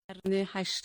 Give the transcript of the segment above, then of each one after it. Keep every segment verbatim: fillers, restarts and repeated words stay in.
قرن هشت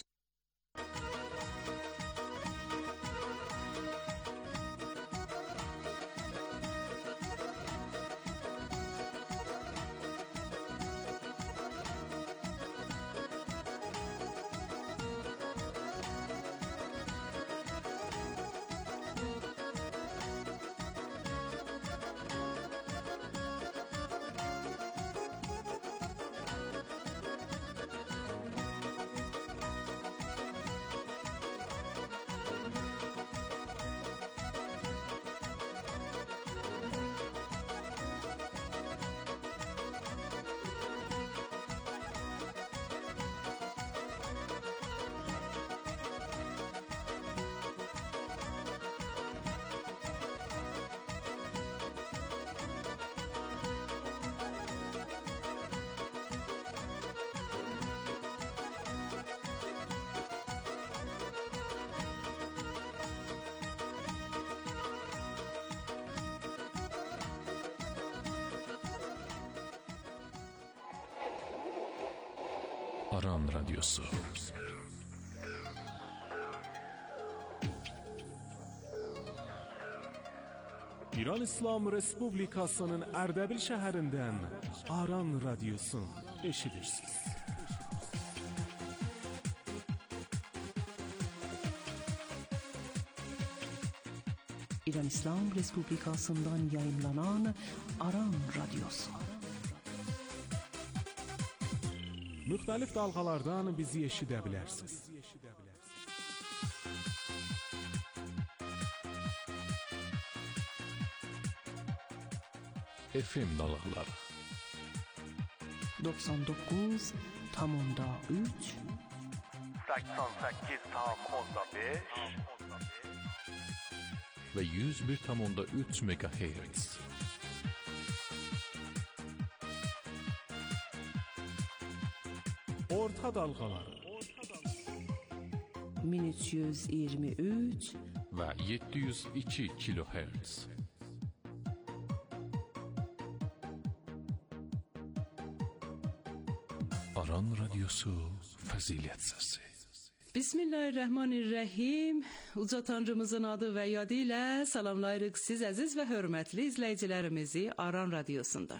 Aran Radyosu. İran İslam Respublikasının Ərdəbil şəhərindən Aran Radyosun eşidirsiniz. İran İslam Respublikasından yayımlanan Aran Radyosu. Müxtəlif dalğalardan bizi eşidə bilərsiniz. F M dalğaları doksan dokuz nokta üç seksen sekiz nokta beş ve yüz bir nokta üç megahertz. Orta dalğaları bin üç yüz iyirmi üç və yeddi yüz iki kilohertz. Aran Radyosu Fəzilət Səsi. Bismillahirrahmanirrahim. Uca Tanrımızın adı və yadı ilə salamlayırıq siz əziz və hörmətli izləyicilərimizi Aran Radyosunda.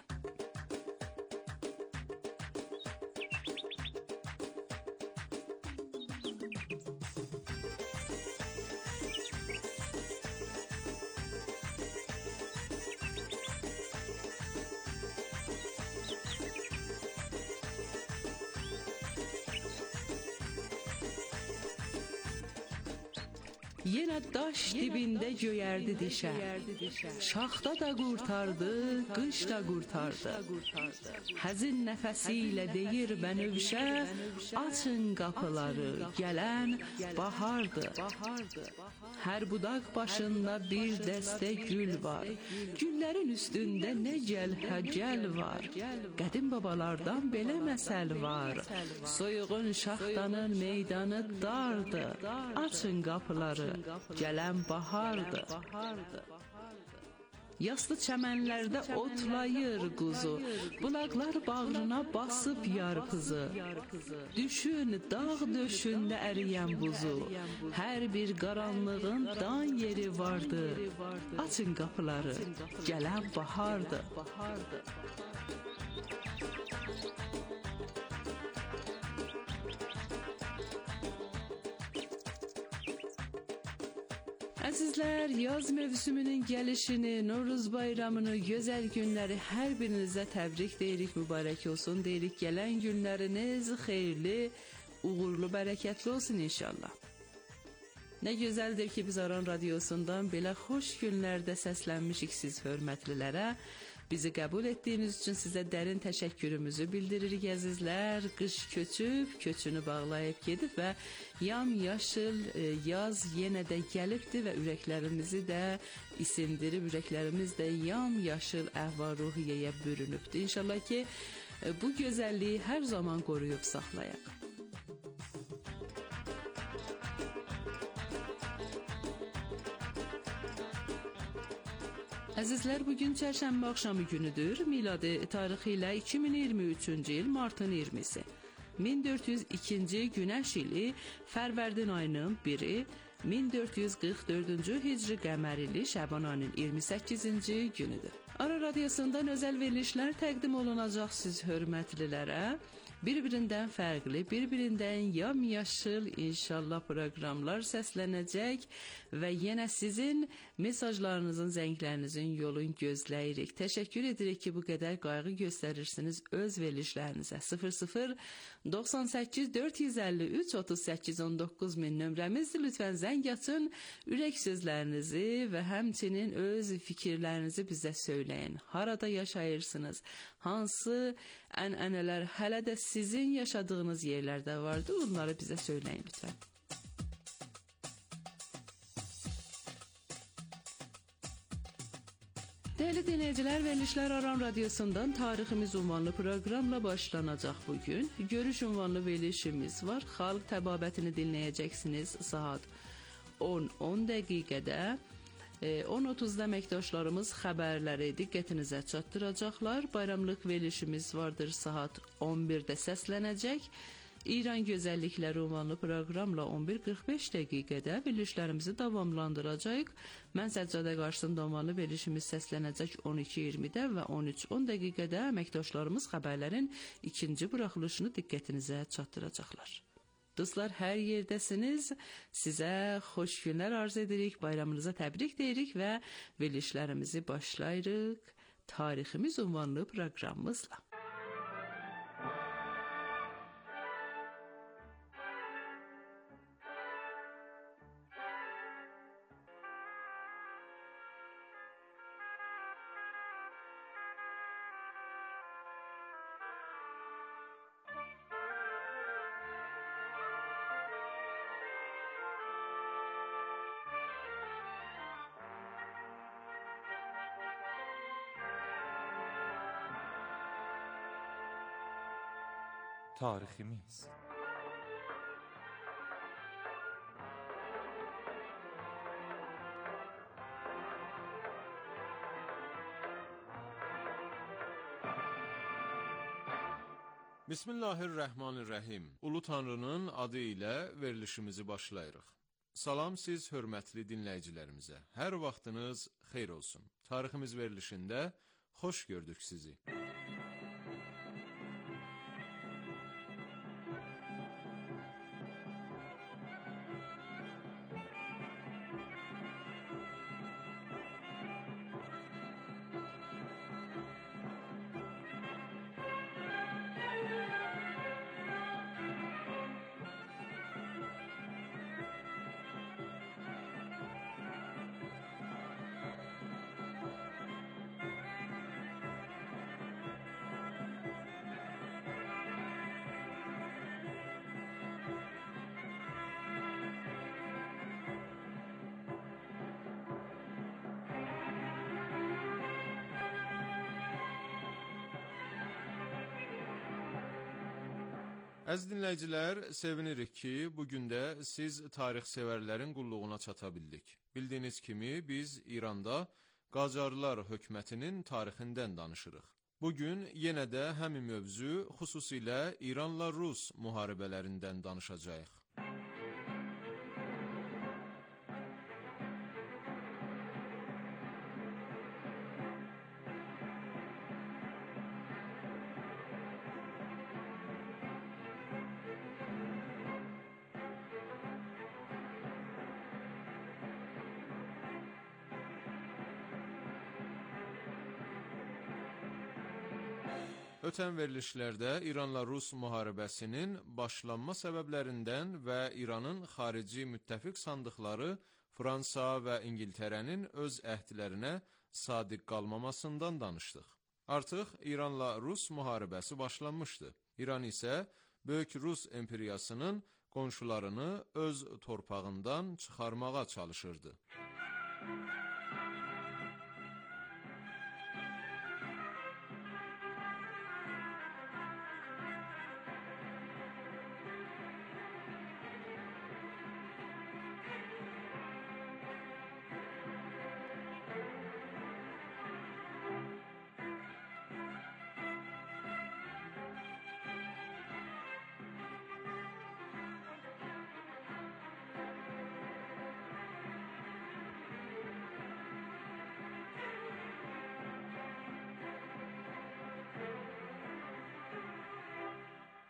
Yenə daş dibində göyərdi dişə, şaxta da qurtardı, qış da qurtardı. Həzin nəfəsi ilə deyir bənövşə, açın qapıları, gələn bahardı. Hər budaq başında bir dəstə gül var, güllərin üstündə nə gəl-həcəl var. Qədim babalardan belə məsəl var, soyuğun şaxtanın meydanı dardı, açın qapıları, gələn bahardı. Yaslı çəmənlərdə otlayır quzu, bulaqlar bağrına basıb yarpızı. Düşün dağ döşündə əriyən buzu, hər bir qaranlığın dan yeri vardı. Açın qapıları, gələn bahardı. Əzizlər, yaz mövsümünün gəlişini, Novruz bayramını, gözəl günləri hər birinizə təbrik deyirik, mübarək olsun deyirik. Gələn günləriniz xeyirli, uğurlu, bərəkətli olsun inşallah. Nə gözəldir ki, biz Aran Radyosundan belə xoş günlərdə səslənmişik siz hörmətlilərə. Bizi qəbul etdiyiniz üçün sizə dərin təşəkkürümüzü bildiririk əzizlər. Qış köçüb, köçünü bağlayıb gedib və yam-yaşıl yaz yenə də gəlibdir və ürəklərimizi də isindirib, ürəklərimiz də yam-yaşıl əhval-ruhiyyəyə bürünübdür. İnşallah ki, bu gözəlliyi hər zaman qoruyub saxlayaq. Əzizlər, bugün çərşənbə axşamı günüdür. Miladi tarixi ilə iki min iyirmi üçüncü il martın iyirmisi. min dörd yüz ikinci Günəş ili Fərvərdin ayının biri, min dörd yüz qırx dördüncü Hicri qəmər ili Şəban ayının iyirmi səkkizinci günüdür. Aran Radiosundan özəl verilişlər təqdim olunacaq siz hörmətlilərə. Bir-birindən fərqli, bir-birindən yamyaşıl inşallah proqramlar səslənəcək və yenə sizin mesajlarınızın, zənglərinizin yolun gözləyirik. Təşəkkür edirik ki, bu qədər qayğı göstərirsiniz öz verilişlərinizə. sıfır sıfır doxsan səkkiz dörd yüz əlli üç otuz səkkiz on doqquz min nömrəmizdir. Lütfən zəng açın, ürək sözlərinizi və həmçinin öz fikirlərinizi bizə söyləyin. Harada yaşayırsınız? Hansı ənənələr hələ də sizin yaşadığınız yerlərdə vardı? Bunları bizə söyləyin lütfən. Değerli dinleyiciler, verilişler Aran Radyosu'ndan tariximiz unvanlı programla başlanacaq bugün. Görüş unvanlı verilişimiz var. Xalq təbabətini dinləyəcəksiniz saat on on dəqiqədə. on otuzda əməkdaşlarımız xəbərləri diqqətinizə çatdıracaqlar. Bayramlıq verilişimiz vardır, saat on birdə səslənəcək. İran gözəllikləri unvanlı proqramla on bir qırx beş dəqiqədə verilişlərimizi davamlandıracağıq. Mən Səccadə Qarşısında unvanlı verilişimiz səslənəcək on iki iyirmidə və on üç on dəqiqədə əməkdaşlarımız xəbərlərin ikinci buraxılışını diqqətinizə çatdıracaqlar. Dostlar, hər yerdəsiniz. Sizə xoş günlər arz edirik, bayramınıza təbrik deyirik və verilişlərimizi başlayırıq tariximiz unvanlı proqramımızla. Tariximiz. Bismillahirrahmanirrahim. Ulu Tanrının adı ilə verilişimizi başlayırıq. Salam siz hörmətli dinləyicilərimizə. Hər vaxtınız xeyir olsun. Tariximiz verilişində xoş gördük sizi. Əziz dinləyicilər, sevinirik ki, bugün də siz tarix sevərlərin qulluğuna çata bildik. Bildiyiniz kimi, biz İranda Qacarlar hökumətinin tarixindən danışırıq. Bugün yenə də həmin mövzu, xüsusilə İranla Rus müharibələrindən danışacağıq. Ötən verilişlərdə İranla Rus müharibəsinin başlanma səbəblərindən və İranın xarici müttəfiq sandıqları Fransa və İngiltərənin öz əhdlərinə sadiq qalmamasından danışdıq. Artıq İranla Rus müharibəsi başlanmışdı. İran isə Böyük Rus imperiyasının qonşularını öz torpağından çıxarmağa çalışırdı.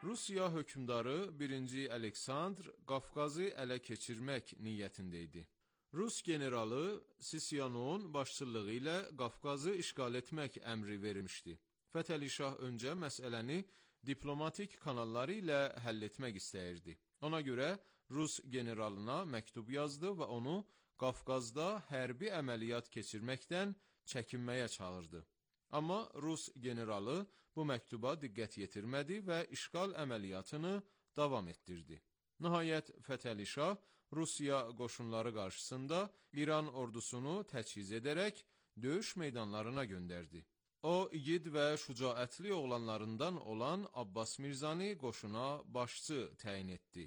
Rusiya hökmdarı birinci Aleksandr Qafqazı ələ keçirmək niyyətində idi. Rus generalı Sisyanovun başçılığı ilə Qafqazı işğal etmək əmri vermişdi. Fətəli Şah öncə məsələni diplomatik kanalları ilə həll etmək istəyirdi. Ona görə Rus generalına məktub yazdı və onu Qafqazda hərbi əməliyyat keçirməkdən çəkinməyə çağırdı. Amma Rus generalı bu məktuba diqqət yetirmədi və işğal əməliyyatını davam etdirdi. Nəhayət Fətəli Şah Rusiya qoşunları qarşısında İran ordusunu təchiz edərək döyüş meydanlarına göndərdi. O, igid və şücaətli oğlanlarından olan Abbas Mirzani qoşuna başçı təyin etdi.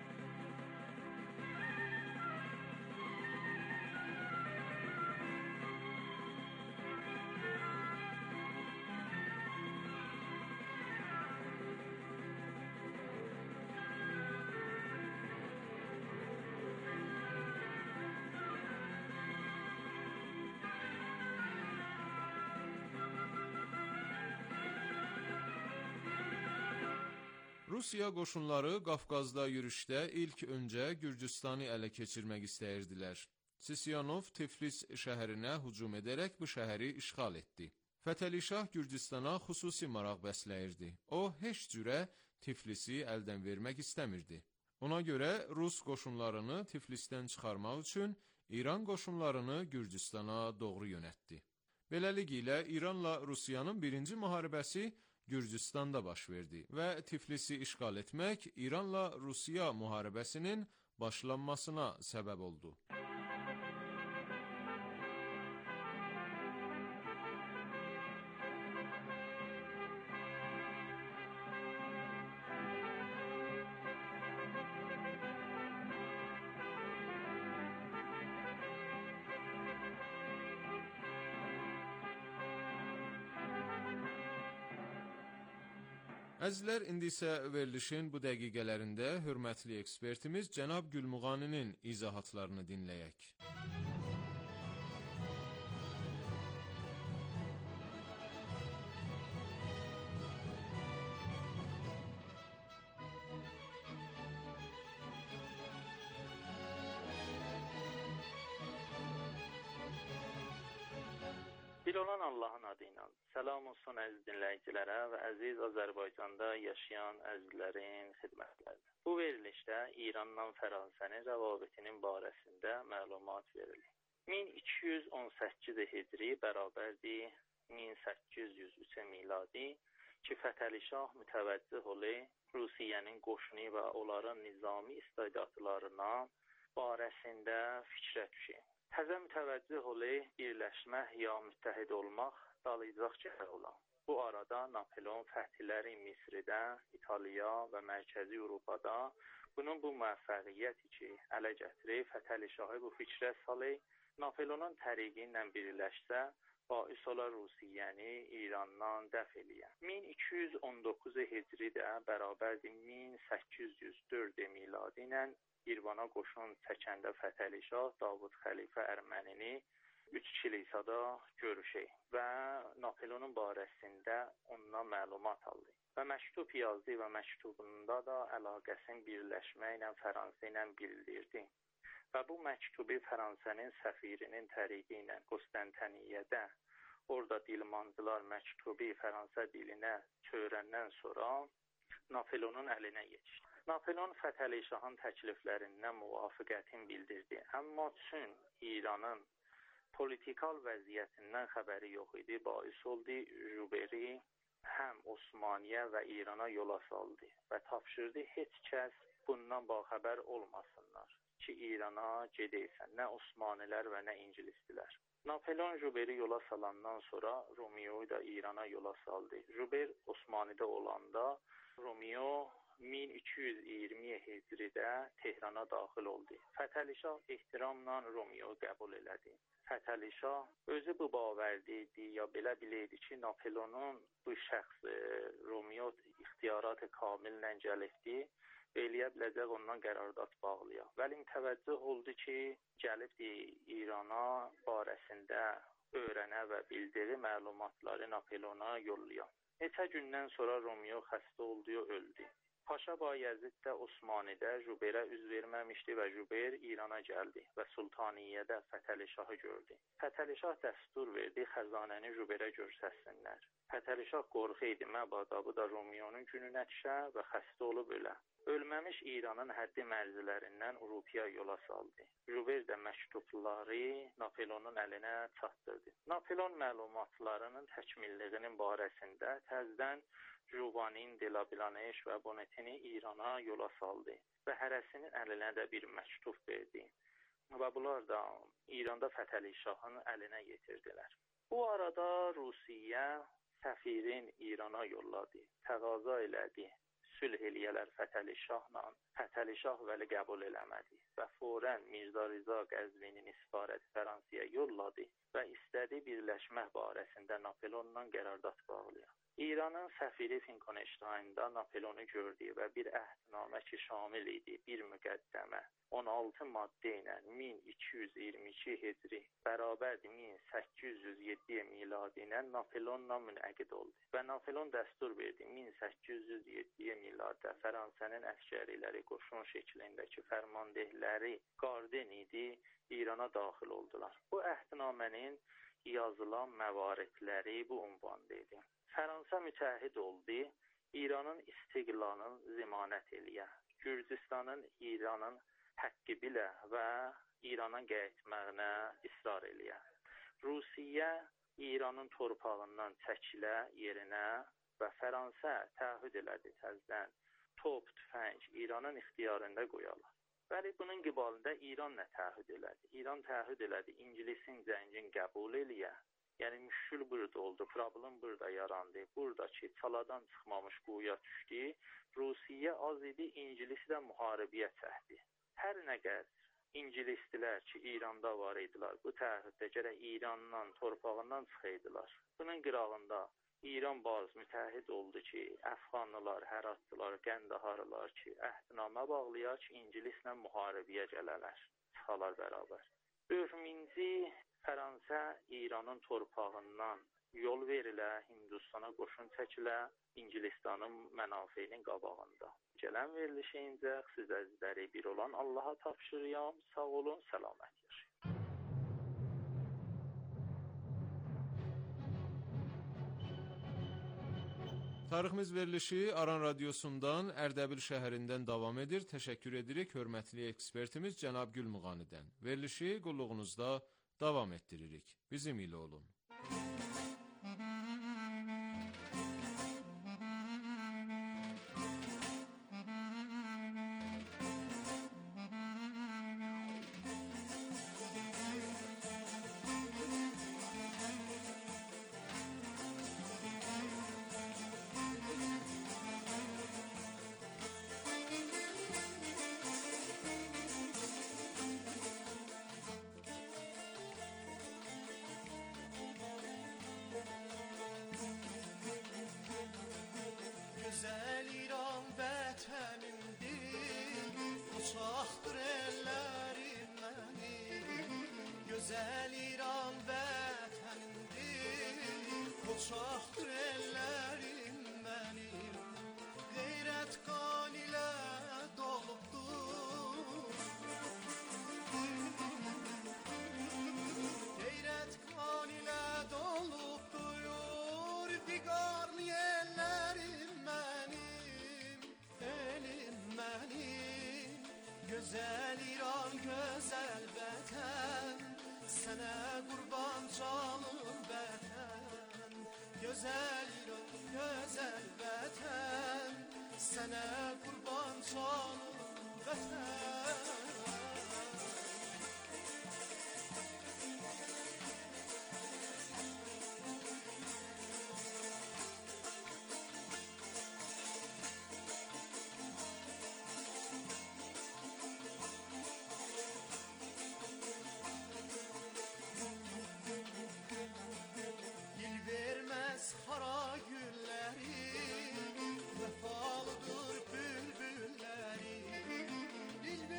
Rusiya qoşunları Qafqazda yürüşdə ilk öncə Gürcüstanı ələ keçirmək istəyirdilər. Sisyanov Tiflis şəhərinə hücum edərək bu şəhəri işğal etdi. Fətəli Şah Gürcüstana xüsusi maraq bəsləyirdi. O, heç cürə Tiflisi əldən vermək istəmirdi. Ona görə Rus qoşunlarını Tiflisdən çıxarmaq üçün İran qoşunlarını Gürcüstana doğru yönətdi. Beləliklə, İranla Rusiyanın birinci müharibəsi Gürcüstanda baş verdi və Tiflisi işğal etmək İranla Rusiya müharibəsinin başlanmasına səbəb oldu. Əzizlər, indi isə verilişin bu dəqiqələrində hörmətli ekspertimiz cənab Gülmuğaninin izahatlarını dinləyək. Bir olan Allahın adıyla. Salam olsun əziz dinləyicilərə və əziz Azərbaycanda yaşayan əzizlərin xidmətlərinə. Bu verilişdə İranla Fransənin rəvabətinin barəsində məlumat verilir. min iki yüz on səkkiz Hicri bərabərdir min səkkiz yüz üç miladi ki, Fətəli Şah mütəvəccüh olı Rusiyanın qoşunu və onların nizami istedadlarına barəsində fikrə düşür. Təzə mütəvəccüh olı birləşmək ya müttəhid olmaq dalayacaq cəhər olan. Bu arada Napoleon fəthiləri Misridə, İtaliya və Mərkəzi Avropada bunun bu müvəffəqiyyəti ki, ələ gətirib Fətəli Şahı bu fikrə salıb, Napoleonun təriqi ilə birləşsə, baüs olar Rusiyanı İrandan dəf eləyən. min iki yüz on doqquz Hicri də bərabərdir min səkkiz yüz dörd miladi ilə İrvana qoşun çəkəndə Fətəli Şah Davud Xəlifə Ərmənini üç kilisada görüşək və Napoleonun barəsində ondan məlumat aldı. Və məktub yazdı və məktubunda da əlaqəsinin birləşməklə Fransa ilə bildirdi. Və bu məktubu Fransənin səfirinin təriqi ilə Konstantiniyyədə, orada dilmancılar məktubu Fransa dilinə çevirəndən sonra Napoleonun əlinə geçdi. Napoleon Fətəli Şahın təkliflərindən müvafiqətini bildirdi. Amma üçün İranın politikal vəziyyətindən xəbəri yox idi. Baüs oldu, Juberi həm Osmaniyə və İrana yola saldı və tapşırdı heç kəs bundan baxəbər olmasınlar ki, İrana gedəysən, nə Osmanilər və nə İngilislilər. Napoleon Juberi yola salandan sonra Romeo'yu da İrana yola saldı. Juber Osmanidə olanda Romeo min iki yüz iyirmi Hicridə Tehrana daxil oldu. Fətəli Şah ehtiramla Romeo'yu qəbul elədi. Fətəli Şah özü bu bavərdə idi ya belə bilirdi ki, Napoleonun bu şəxs Romeo ixtiyarat kamillə gəlibdi və eləyə biləcək ondan qərardat bağlayaq. Vəli təvəccüh oldu ki, gəlibdi İrana barəsində öyrənə və bildiyi məlumatları Napoleona yollayaq. Neçə gündən sonra Romeo xəstə oldu, öldü. Paşa Bayezid də Osmanidə Jubeyrə üz verməmişdi və Jubeyr İrana gəldi və Sultaniyyədə Fətəli Şahı gördü. Fətəli Şah dəstur verdi xəzanəni Jubeyrə göstərsinlər. Fətəli Şah qorxu idi, məbada bu da Romeonun gününə düşə və xəstə olub ölə. Ölməmiş İranın həddi mərzilərindən Urupiya yola saldı. Jubeyr də məktubları Napoleonun əlinə çatdırdı. Napoleon məlumatlarının təkmilliğinin barəsində təzdən Juvanin, Delablaneş və Bonetini İrana yola saldı və hərəsinin əlinə də bir məktub verdi. Və bunlar da İranda Fətəli Şahın əlinə yetirdilər. Bu arada Rusiya səfirin İrana yolladı, təqaza elədi. Sülh eləyələr Fətəli Şahla, Fətəli Şah vəli qəbul eləmədi və fərən Mirza Rza Qəzvinini səfarət Fransaya yolladı və istədi birləşmək barəsində Napoleonla qərardat bağlayaq. İranın səfiri Finkonştaynda Napoleonu gördü və bir əhdnamə ki şamil idi, bir müqəddəmə, on altı maddə ilə min iki yüz iyirmi iki hicri bərabərdir min səkkiz yüz yeddi miladi ilə Napoleonla münəqid oldu. Və Napoleon dəstur verdi min səkkiz yüz yeddi miladdə Fransa'nın əskəriləri qoşun şəklindəki fərmandehləri Qarden idi, İrana daxil oldular. Bu əhdnamənin yazılan məvaridləri bu ünvanda idi. Fransa mütəhid oldu, İranın istiqlalını zəmanət eləyə, Gürcüstanın İranın həqqi bilə və İranın qayıtmağına israr eləyə. Rusiya İranın torpağından çəkilə yerinə və Fransa təahhüd elədi təzdən top, tüfəng İranın ixtiyarında qoyarlar. Bəli, bunun qibalında İran nə təahhüd elədi? İran təahhüd elədi, İngilisin zəngin qəbul eləyə. Yəni müşkül burada oldu, problem burada yarandı. Buradakı çaladan çıxmamış quyuya düşdü. Rusiya az idi, İngilisi də müharibəyə çəkdi. Hər nə qədər İngilisdilər ki, İranda var idilər, bu təahhüddə gərək İrandan, torpağından çıxaydılar. Bunun qırağında İran bazı mütəhid oldu ki, Əfqanlılar, Həratlılar, Qəndaharlılar ki, əhdnamə bağlayar ki, İngilislə müharibəyə gələrlər, çıxalar bərabər. Dördüncü Fransa İranın torpağından yol verilə, Hindistana qoşun çəkilə, İngilistanın mənafeyinin qabağında. Gələn verilişincə siz əzizləri bir olan Allaha tapşırıyam. Sağ olun, səlamət yaşayın. Tariximiz verilişi Aran Radiosundan Ərdəbil şəhərindən davam edir. Təşəkkür edirik hörmətli ekspertimiz cənab Gülmuğanidən. Verilişi qulluğunuzda davam etdiririk. Bizim ilə olun. Gözəl İran vətənimdir, uçaqdır ellərim mənim. Gözəl İran vətənimdir, uçaqdır ellərim mənim. Qeyrət qan ilə dolubdur, qeyrət qan ilə dolubdur, biqarlı ellərim. Gözəl İran, gözəl vətən, sənə qurban canım vətən. Gözəl İran, gözəl vətən, sənə qurban canım vətən. Xara gülləri, vəfalıdır bülbülləri. Dil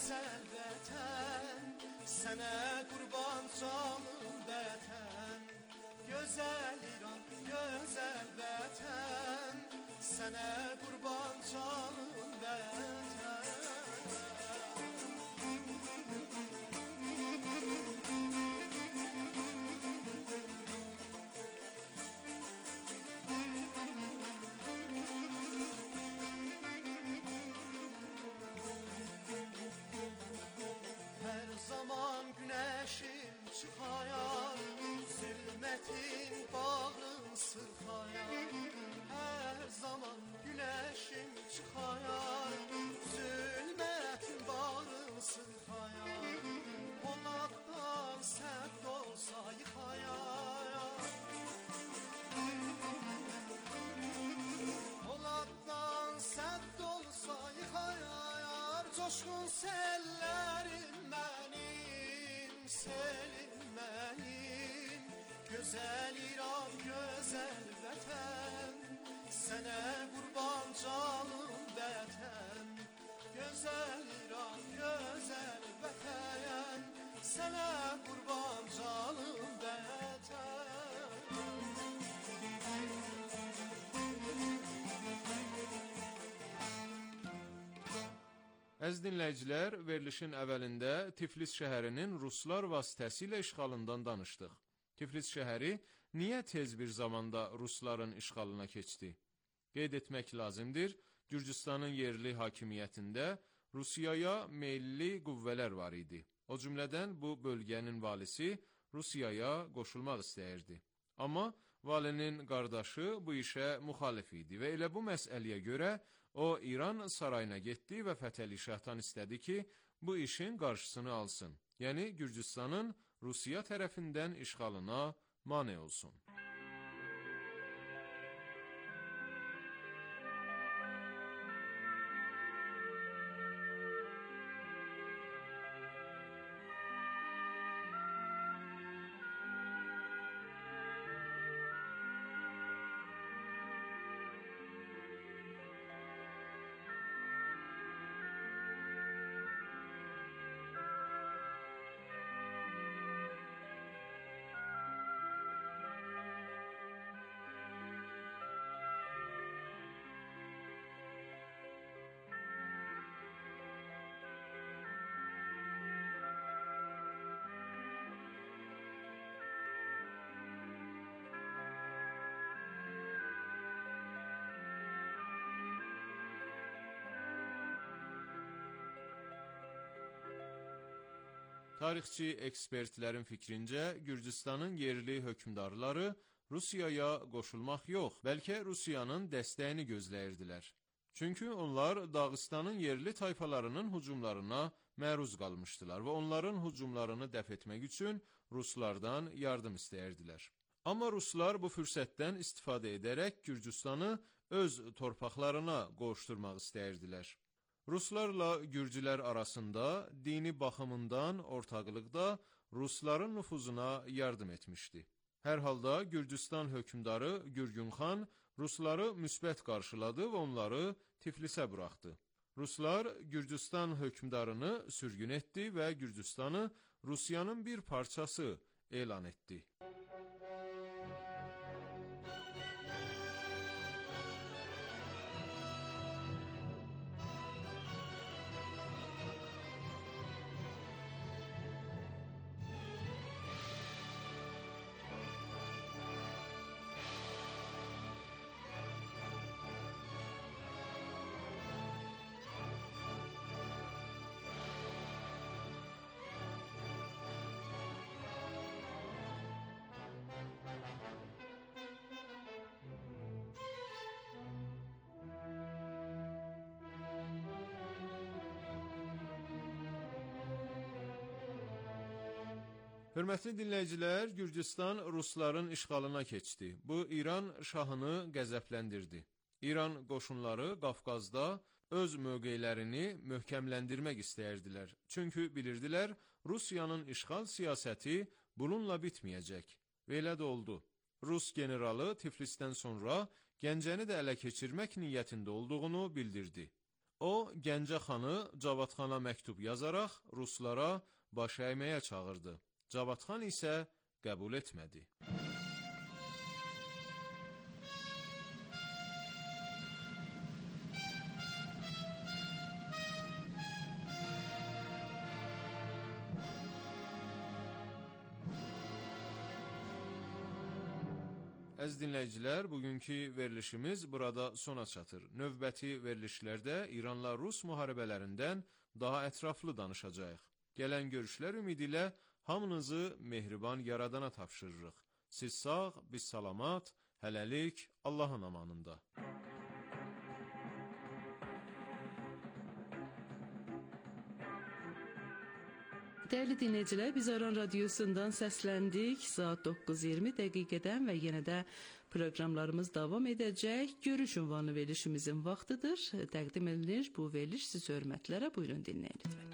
güzel vətən, sənə qurban canım vətən. Gözəl İran, gözəl vətən, sənə qurban canım vətən. Her zaman güneşim çıkayar, zülmetin bağrın sırkayar. Her zaman güneşim çıkayar, zülmetin bağrın sırkayar. Polattan sert olsa yıkayar, Polattan sert olsa yıkayar. Coşkun sellerim benim, selim benim. Güzel İran, güzel vətən, sənə qurban canım vətən. Güzel İran, güzel vətən, sənə qurban canım vətən. Əziz dinləyicilər, verilişin əvvəlində Tiflis şəhərinin ruslar vasitəsilə işğalından danışdıq. Tiflis şəhəri niyə tez bir zamanda rusların işğalına keçdi? Qeyd etmək lazımdır, Gürcüstanın yerli hakimiyyətində Rusiyaya meyilli qüvvələr var idi. O cümlədən bu bölgənin valisi Rusiyaya qoşulmaq istəyirdi. Amma valinin qardaşı bu işə müxalif idi və elə bu məsələyə görə o İran sarayına getdi və Fətəli Şahdan istədi ki, bu işin qarşısını alsın. Yəni Gürcüstanın Rusiya tərəfindən işğalına mane olsun. Tarixçi ekspertlərin fikrincə, Gürcüstanın yerli hökmdarları Rusiyaya qoşulmaq yox, bəlkə Rusiyanın dəstəyini gözləyirdilər. Çünki onlar Dağıstanın yerli tayfalarının hücumlarına məruz qalmışdılar və onların hücumlarını dəf etmək üçün Ruslardan yardım istəyirdilər. Amma Ruslar bu fürsətdən istifadə edərək Gürcüstanı öz torpaqlarına qovuşturmaq istəyirdilər. Ruslarla Gürcülər arasında dini baxımından ortaqlıqda Rusların nüfuzuna yardım etmişdi. Hər halda Gürcüstan hökmdarı Gürgün xan Rusları müsbət qarşıladı və onları Tiflisə buraxdı. Ruslar Gürcüstan hökmdarını sürgün etdi və Gürcüstanı Rusiyanın bir parçası elan etdi. Hörmətli dinləyicilər, Gürcüstan Rusların işğalına keçdi. Bu, İran şahını qəzəbləndirdi. İran qoşunları Qafqazda öz mövqeylərini möhkəmləndirmək istəyirdilər. Çünki bilirdilər, Rusiyanın işğal siyasəti bununla bitməyəcək. Və elə də oldu. Rus generalı Tiflisdən sonra Gəncəni də ələ keçirmək niyyətində olduğunu bildirdi. O, Gəncə xanı Cavadxana məktub yazaraq ruslara baş əyməyə çağırdı. Cavadxan isə qəbul etmədi. Əziz dinləyicilər, bugünkü verilişimiz burada sona çatır. Növbəti verilişlərdə İranla Rus müharibələrindən daha ətraflı danışacağıq. Gələn görüşlər ümidi ilə hamınızı mehriban yaradana tapşırırıq. Siz sağ, biz salamat, hələlik Allahın amanında. Dəyərli dinləyicilər, biz Aran Radiosundan səsləndik. Saat doqquz iyirmi dəqiqədən və yenə də proqramlarımız davam edəcək. Görüş ünvanlı verilişimizin vaxtıdır. Təqdim edilir bu veriliş siz hörmətlərə. Buyurun dinləyin lütfən.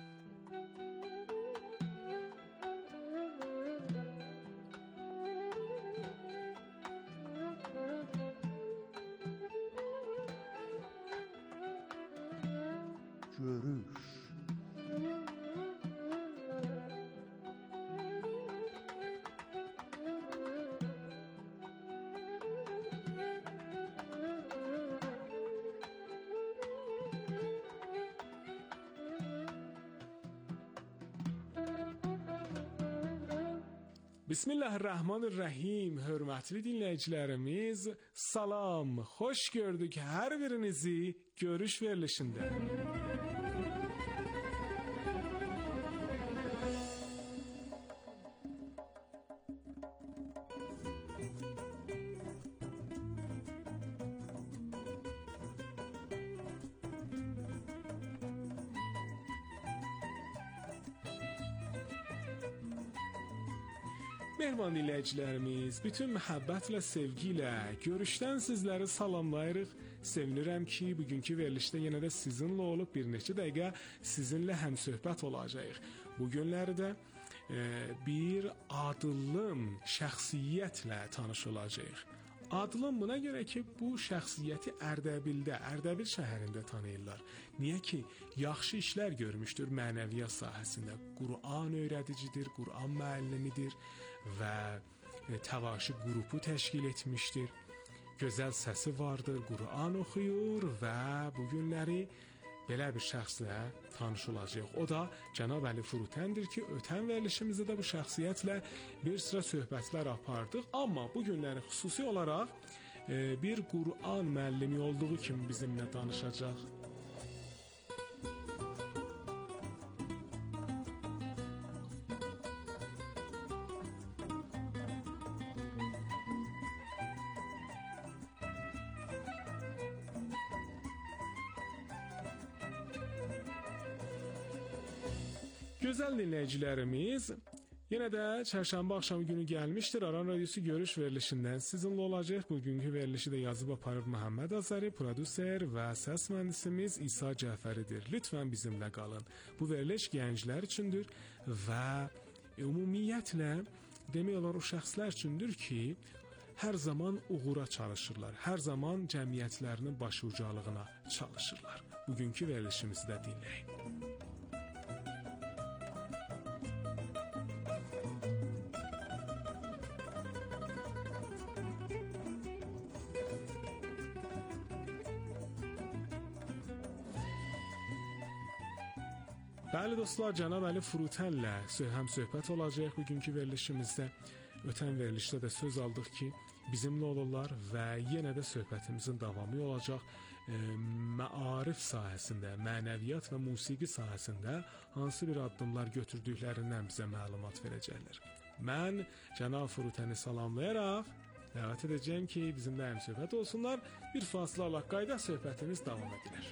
Görüş. Bismillahirrahmanirrahim. Hörmətli dinləyicilərimiz, salam. Xoş gördük hər birinizi görüş verilişində. Mehman dinləyicilərimiz, bütün məhəbbətlə, sevgilə görüşdən sizləri salamlayırıq. Sevinirəm ki, bugünkü verilişdə yenə də sizinlə olub bir neçə dəqiqə sizinlə həmsöhbət olacağıq. Bu günlərdə e, bir adılım şəxsiyyətlə tanış olacağıq. Adılım buna görə ki, bu şəxsiyyəti Ərdəbildə, Ərdəbil şəhərində tanıyırlar. Niyə ki, yaxşı işlər görmüşdür mənəviyyat sahəsində. Quran öyrədicidir, Quran müəllimidir və təvaşi qrupu təşkil etmişdir. Gözəl səsi vardır, Quran oxuyur və bu günləri belə bir şəxslə tanış olacaq. O da Cənab Əli Furutəndir ki, ötən verilişimizdə də bu şəxsiyyətlə bir sıra söhbətlər apardıq. Amma bu günləri xüsusi olaraq e, bir Quran müəllimi olduğu kimi bizimlə danışacaq. Gözəl dinləyicilərimiz, yenə də çərşənbə axşamı günü gəlmişdir. Aran Radiosu görüş verilişindən sizinlə olacaq. Bugünkü verilişi də yazıb aparır Məhəmməd Azəri, prodüser və səs mühəndisimiz İsa Cəfəridir. Lütfən bizimlə qalın. Bu veriliş gənclər üçündür və ümumiyyətlə demək olar o şəxslər üçündür ki, hər zaman uğura çalışırlar. Hər zaman cəmiyyətlərinin başucalığına çalışırlar. Bugünkü verilişimizi də dinləyin. Bəli dostlar, Cənab Əli Furutənlə həm söhbət olacaq bugünkü verilişimizdə. Ötən verilişdə də söz aldıq ki, bizimlə olurlar və yenə də söhbətimizin davamı olacaq. E, məarif sahəsində, mənəviyyat və musiqi sahəsində hansı bir addımlar götürdüklərindən bizə məlumat verəcəklər. Mən Cənab Furutəni salamlayaraq dəvət edəcəm ki, bizimlə həm söhbət olsunlar. Bir fasilə alaq, qayda söhbətimiz davam edilir.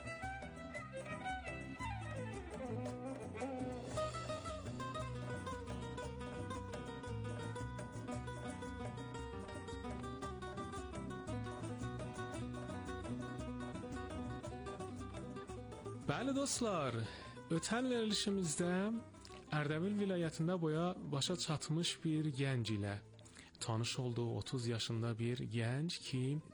Bəli dostlar, ötən verilişimizdə Ərdəbil vilayətində boya başa çatmış bir gənc ilə tanış oldu. otuz yaşında bir gənc ki,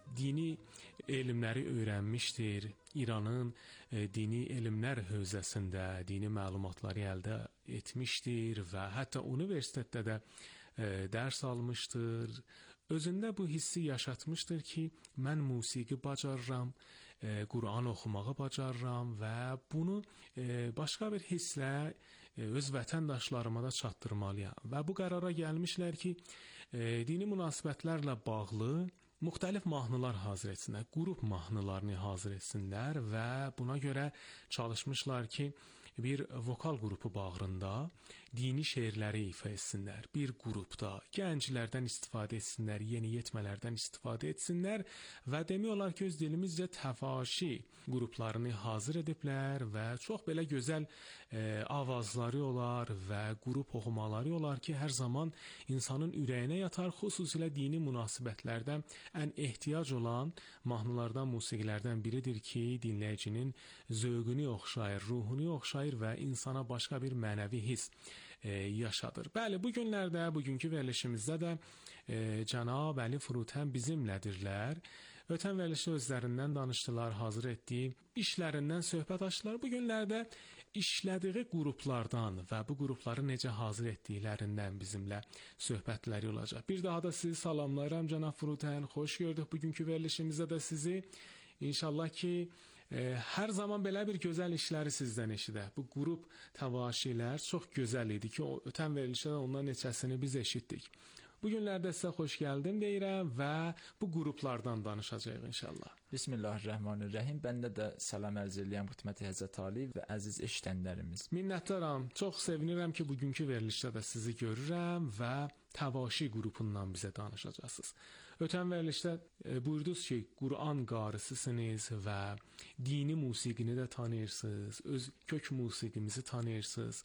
dini elmləri öyrənmişdir. İranın e, dini elmlər hövzəsində dini məlumatları əldə etmişdir və hətta universitetdə də e, dərs almışdır. Özündə bu hissi yaşatmışdır ki, mən musiqi bacarıram, e, Quran oxumağı bacarıram və bunu e, başqa bir hisslə e, öz vətəndaşlarıma da çatdırmalıyam. Və bu qərara gəlmişlər ki, e, dini münasibətlərlə bağlı müxtəlif mahnılar hazır etsinlər, qrup mahnılarını hazır etsinlər və buna görə çalışmışlar ki, bir vokal qrupu bağrında dini şeirləri ifa etsinlər. Bir qrupda gənclərdən istifadə etsinlər, yeniyetmələrdən istifadə etsinlər və demək olar ki, öz dilimizcə təfaşi qruplarını hazır ediblər və çox belə gözəl e, avazları olar və qrup oxumaları olar ki, hər zaman insanın ürəyinə yatar, xüsusilə dini münasibətlərdə ən ehtiyac olan mahnılardan, musiqilərdən biridir ki, dinləyicinin zövqünü oxşayır, ruhunu oxşayır və insana başqa bir mənəvi his e, yaşadır. Bəli, bu günlərdə, bugünkü verilişimizdə də e, cənab Əli Furutən bizimlədirlər. Ötən verilişdə özlərindən danışdılar, hazır etdiyi işlərindən söhbət açdılar. Bu günlərdə işlədiyi qruplardan və bu qrupları necə hazır etdiklərindən bizimlə söhbətləri olacaq. Bir daha da sizi salamlayıram cənab Furutən. Xoş gördük bugünkü verilişimizdə də sizi. İnşallah ki, e, hər zaman belə bir gözəl işləri sizdən eşidək. Bu qrup təvaşilər çox gözəl idi ki, o, ötən verilişdə ondan neçəsini biz eşitdik. Bu günlərdə sizə xoş gəldim deyirəm və bu qruplardan danışacağıq inşallah. Bismillahirrahmanirrahim. Bəndə də salam ərz edirəm xidməti Həzrət Ali və əziz eşidənlərimiz. Minnətdaram. Çox sevinirəm ki, bugünkü verilişdə də sizi görürəm və təvaşi qrupundan bizə danışacaqsınız. Ötən verilişdə e, buyurdunuz ki, Quran qarısısınız və dini musiqini də tanıyırsınız, öz kök musiqimizi tanıyırsınız.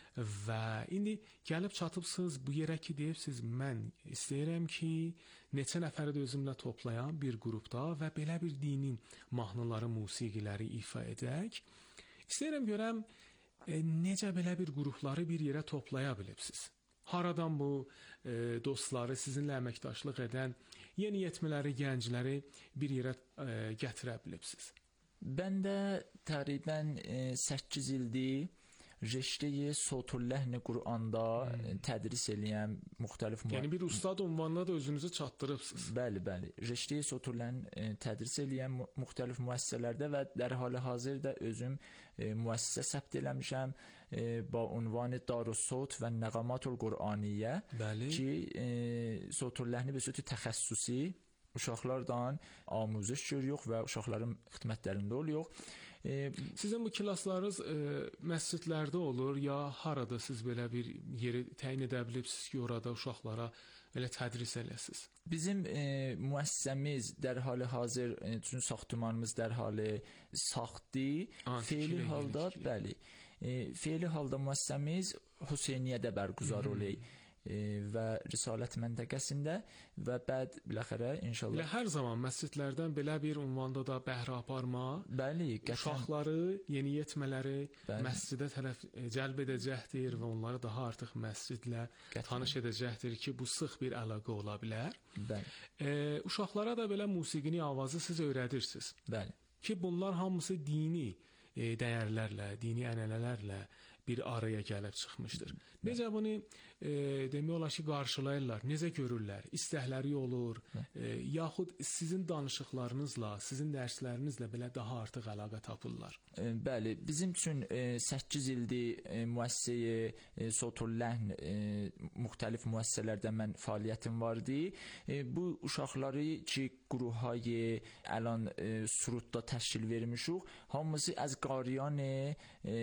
Və indi gəlib çatıbsınız bu yerə ki, deyibsiniz, mən istəyirəm ki, neçə nəfəri də özümlə toplayan bir qrupda və belə bir dinin mahnıları, musiqiləri ifa edək. İstəyirəm görəm, e, necə belə bir qrupları bir yerə toplaya bilibsiniz. Haradan bu e, dostları, sizinlə əməkdaşlıq edən yeniyetmələri, gəncləri bir yerə e, gətirə bilibsiniz? Bəndə təqribən e, səkkiz ildir Reşteyi Sotulləhni Quranda hmm. tədris eləyən müxtəlif... Yəni bir ustad ünvanına da özünüzü çatdırıbsınız. Bəli, bəli. Reşteyi Sotulləhni tədris eləyən müxtəlif müəssisələrdə və dərhal hazırda özüm e, müəssisə səbt eləmişəm e, ba ünvanı Darussot və Nəğamatul Qur'aniyyə ki, e, Sotulləhni bir sötü təxəssüsi uşaqlardan amuzış görüyoruz və uşaqların xidmətlərində oluyor. E, Sizin bu klaslarınız e, məscidlərdə olur ya harada siz belə bir yeri təyin edə bilibsiniz ki, orada uşaqlara elə tədris eləsiniz? Bizim e, müəssisəmiz dərhali hazır, e, çünki saxtumanımız dərhali saxtdı. Feili halda, bəli, e, feili halda müəssisəmiz Hüseyniyyədə bərqüzar olub. E, və Risalət məntəqəsində və bəd biləxərə inşallah. Elə hər zaman məscidlərdən belə bir ünvanda da bəhrə aparma, bəli, qəşən... uşaqları, yeniyetmələri məscidə tərəf e, cəlb edəcəkdir və onları daha artıq məscidlə qəşən... tanış edəcəkdir ki, bu sıx bir əlaqə ola bilər. Bəli. E, uşaqlara da belə musiqini, avazı siz öyrədirsiniz. Bəli. Ki bunlar hamısı dini e, dəyərlərlə, dini ənənələrlə bir araya gəlib çıxmışdır. Necə bunu e, demək olar ki, qarşılayırlar, necə görürlər, istəkləri olur, e, yaxud sizin danışıqlarınızla, sizin dərslərinizlə belə daha artıq əlaqə tapırlar. E, bəli, bizim üçün e, səkkiz ildir e, müəssisəyə e, Sotulləhn e, müxtəlif müəssisələrdə mən fəaliyyətim vardı. E, bu uşaqları ki, qruhayı əlan e, Surutda təşkil vermişik, hamısı az qariyan e,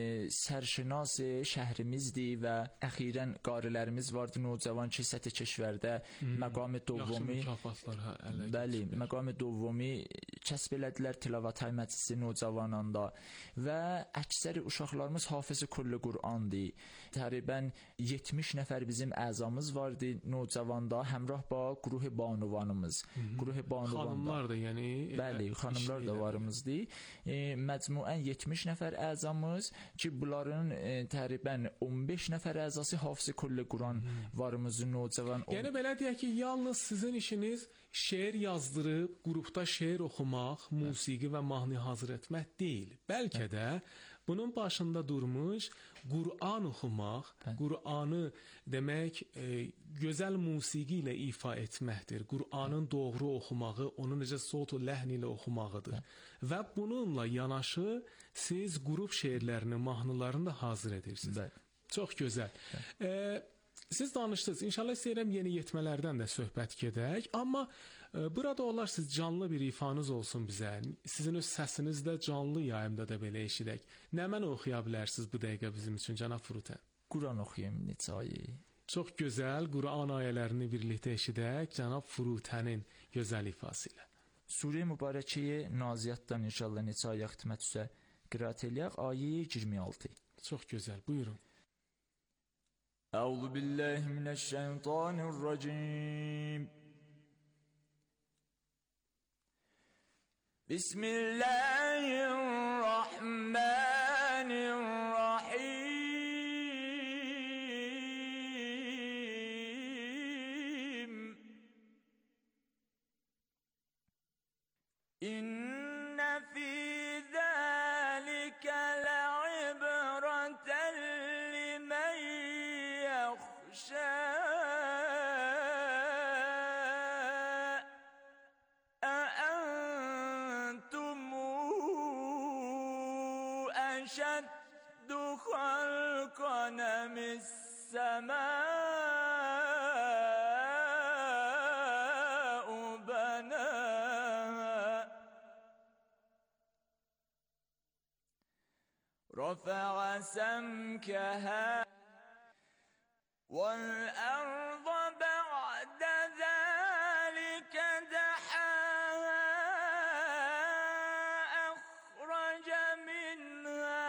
sərşinas şəhrimizdir və əxirən qarilərimiz vardı Nocavan ki, səthi keşvərdə hmm. məqam-ı dovvumi bəli, məqam-ı dovvumi kəsb elədilər Tilavatay Məclisi Nocavananda və əksəri uşaqlarımız hafizə kulli Qur'andır. Təqribən yetmiş nəfər bizim əzamız vardı Nocavanda, həmrah ba qruhi banuvanımız. Hmm. Qruhi banuvanda. Xanımlar da, yəni bəli, xanımlar da varımızdır. E, məcmuən yetmiş nəfər əzamız ki, bunların e, təqribən on beş nəfər əzası Hafız Kulli Quran varımızın nocavan. Yəni belə deyək ki, yalnız sizin işiniz şeir yazdırıb, qrupda şeir oxumaq, musiqi və mahnı hazır etmək deyil. Bəlkə də bunun başında durmuş Qur'an oxumaq, Qur'anı demək e, gözəl musiqi ilə ifa etməkdir. Qur'anın doğru oxumağı, onu necə sot-u ləhn ilə oxumağıdır. Və bununla yanaşı siz qrup şeirlərini, mahnılarını da hazır edirsiniz. Bəli. Çox gözəl. E, siz danışdınız. İnşallah istəyirəm yeni yetmələrdən də söhbət gedək. Amma e, burada olar siz canlı bir ifanız olsun bizə. Sizin öz səsiniz də canlı yayımda da belə eşidək. Nə mən oxuya bilərsiniz bu dəqiqə bizim üçün, cənab Furutən? Quran oxuyayım neçə ayə. Çox gözəl. Quran ayələrini birlikdə eşidək cənab Furutənin gözəl ifası ilə. Sure-i Mübarəkəyə Naziyyatdan inşallah neçə ayə xidmət üzrə qiraət eləyək. Ayə iyirmi altı. Çox gözəl. Buyurun. Əuzu billahi mineşşeytanirracim. Bismillahirrahmanirrahim. İnne fî zâlike le'ibreten limen yakhşâ. أشد خلقا من السماء بناها رفع سمكها والأرض بعد ذلك دحاها أخرج منها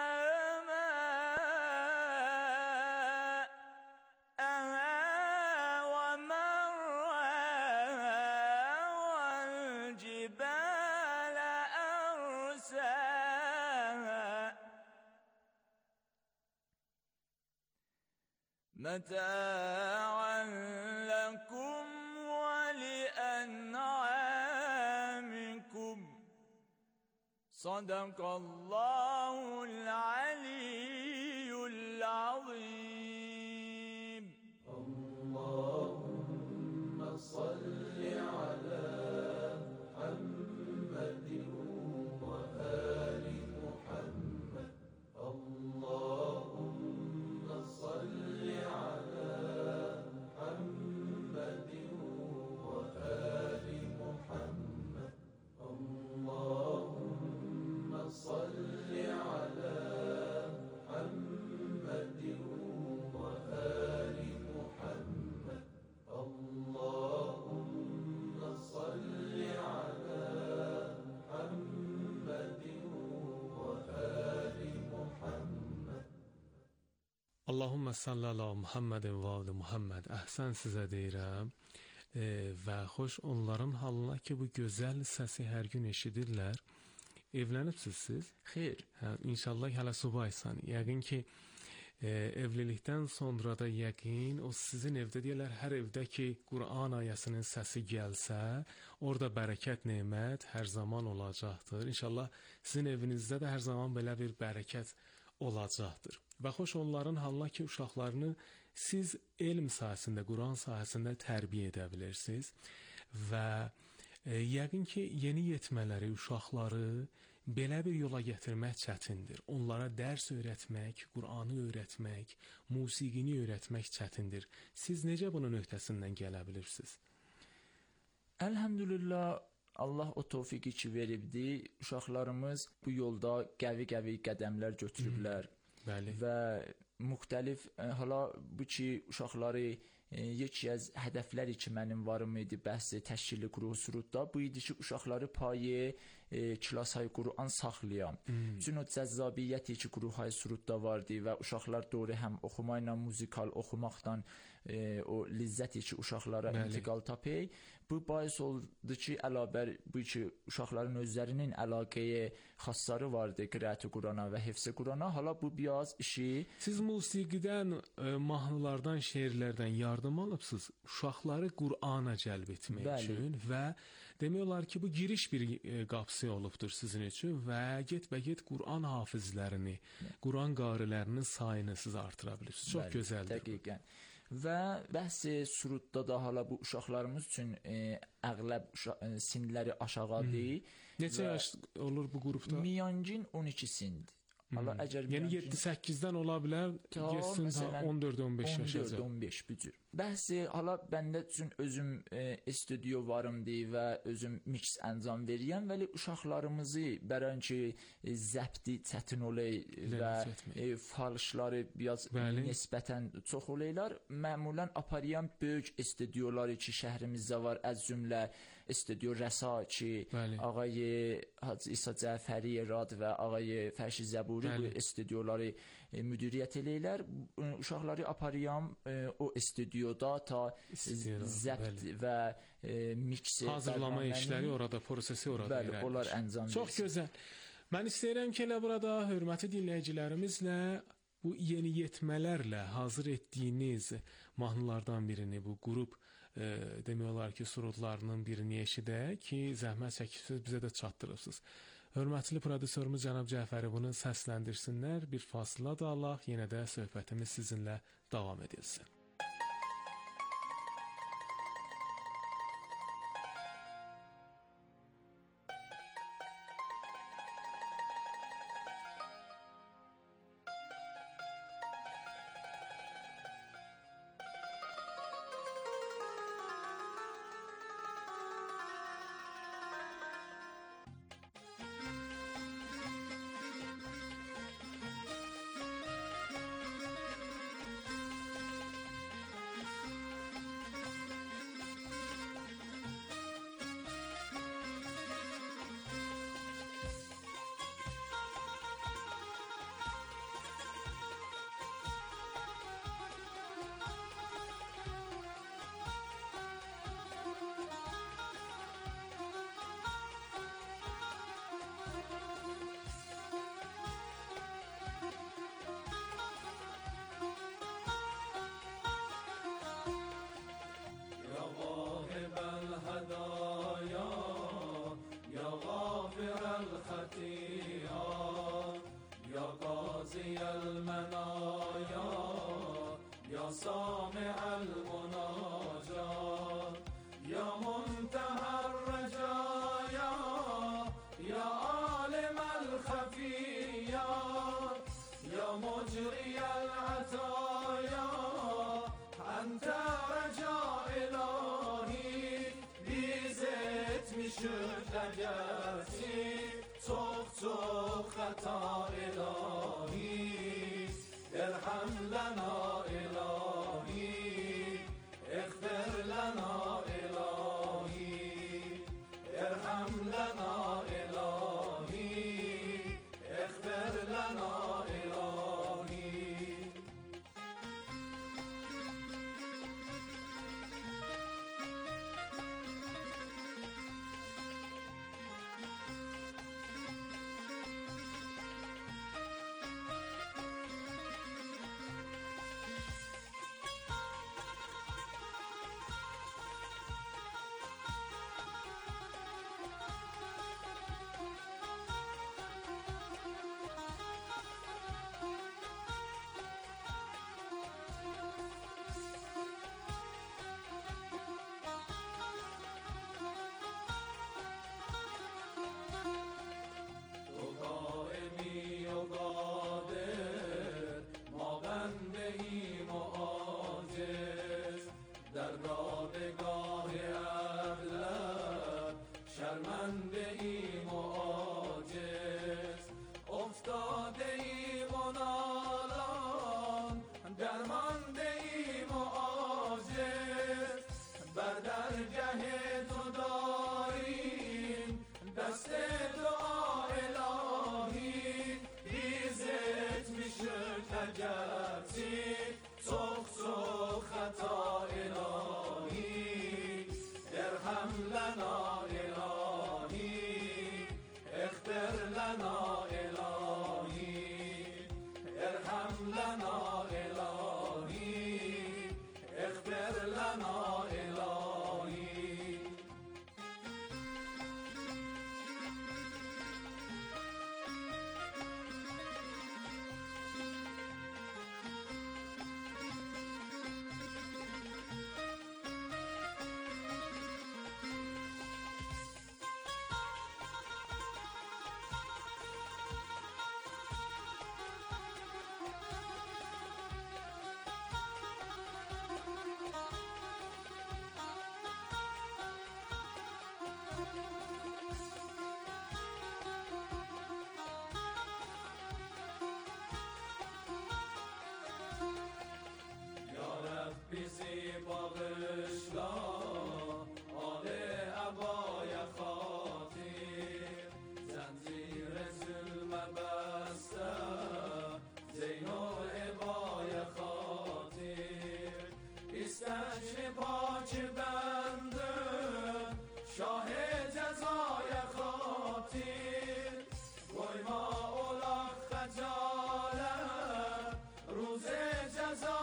متاعا لكم ولأنعامكم صدق الله العلي العظيم. اللهم صل على محمد وآل محمد. اللهم صل Allahumma salli ala Muhammed və ali Muhammed. Əhsən sizə deyirəm. E, və xoş onların halına ki, bu gözəl səsi hər gün eşidirlər. Evlənibsiz siz? Xeyr. Hə, inşallah hələ subaysan. Yəqin ki, e, evlilikdən sonra da yəqin o sizin evdə deyirlər, hər evdə ki, Quran ayəsinin səsi gəlsə, orada bərəkət, nemət hər zaman olacaqdır. İnşallah sizin evinizdə də hər zaman belə bir bərəkət olacaqdır. Və xoş onların halına ki, uşaqlarını siz elm sahəsində, Quran sahəsində tərbiyə edə bilirsiniz və e, yəqin ki, yeni yetmələri, uşaqları belə bir yola gətirmək çətindir. Onlara dərs öyrətmək, Quranı öyrətmək, musiqini öyrətmək çətindir. Siz necə bunun öhdəsindən gələ bilirsiniz? Elhamdülillah, Allah o tövfiqi ki veribdi. Uşaqlarımız bu yolda qəvi-qəvi qədəmlər götürüblər. Bəli. Və müxtəlif e, hala bu ki uşaqları yeki az hədəfləri ki mənim varım idi bəhs təşkili quruğu surutda bu idi ki uşaqları paye e, klasay Quran saxlayan. Hmm. Çünki o cəzzabiyyəti ki quruğay surutda vardı və uşaqlar doğru həm oxumayla muzikal oxumaqdan e, o ləzzəti ki uşaqlara Bəli. intiqal tapay. Bu bais oldu ki əlavə bu ki uşaqların özlərinin əlaqəyə xassları vardı qiraət-i Qurana və hifz-i Qurana. Hala bu biraz işi siz musiqidən, e, mahnılardan, şeirlərdən yardım alıbsınız uşaqları Qurana cəlb etmək Bəli. üçün və demək olar ki bu giriş bir e, qapısı olubdur sizin üçün və get-bə-get Quran hafizlərini, Quran qarilərinin sayını siz artıra bilirsiniz. Çox Bəli, gözəldir. Dəqiqən. Və bəhs surutda da hala bu uşaqlarımız üçün e, əğləb uşaq, e, sinləri aşağıdır. Hmm. Neçə yaş olur bu qrupda? Miyancin on iki sindir. Hmm. Yəni yeddi səkkizdən ola bilər, getsin on dörd on beş yaşa. on dörd on beş bu cür. Bəhs hala bəndə üçün özüm e, studio varımdı və özüm mix əncam verirəm, vəli uşaqlarımızı bərən ki e, zəbti çətin olay və e, falşları biraz Bəli. nisbətən çox olaylar. Məmulən aparıyan böyük studioları ki şəhrimizdə var, az cümlə studio Rəsa ki, Bəli. ağay Hacı İsa Cəfəri Rad və ağay Fərşi Zəburi Bəli. bu studioları e, müdiriyyət eləyirlər. Uşaqları aparıyan e, o studioda ta zəbt və e, mix hazırlama işləri orada, prosesi orada Bəli, irəlir. Onlar əncam Çox versin. Gözəl. Mən istəyirəm ki, elə burada hörmətli dinləyicilərimizlə bu yeniyetmələrlə hazır etdiyiniz mahnılardan birini, bu qrup e, demək olar ki, surutlarının birini eşidək ki, zəhmət çəkibsiniz, bizə də çatdırırsınız. Hörmətli prodüserimiz cənab Cəfəri bunu səsləndirsinlər, bir fasilə da alaq, yenə də söhbətimiz sizinlə davam edilsin. گرچه çok çok hata ilahi erham lana ilahi اغفر لنا ilahi erham lana ilahi اغفر لنا ilahi. Bizi bağışla Ali Eba'ya hatir Zincire zulme beste Zeynul Eba'ya hatir İsteşli paki bendin Şah-ı cezaya hatir Koyma olak hecalet Ruze ceza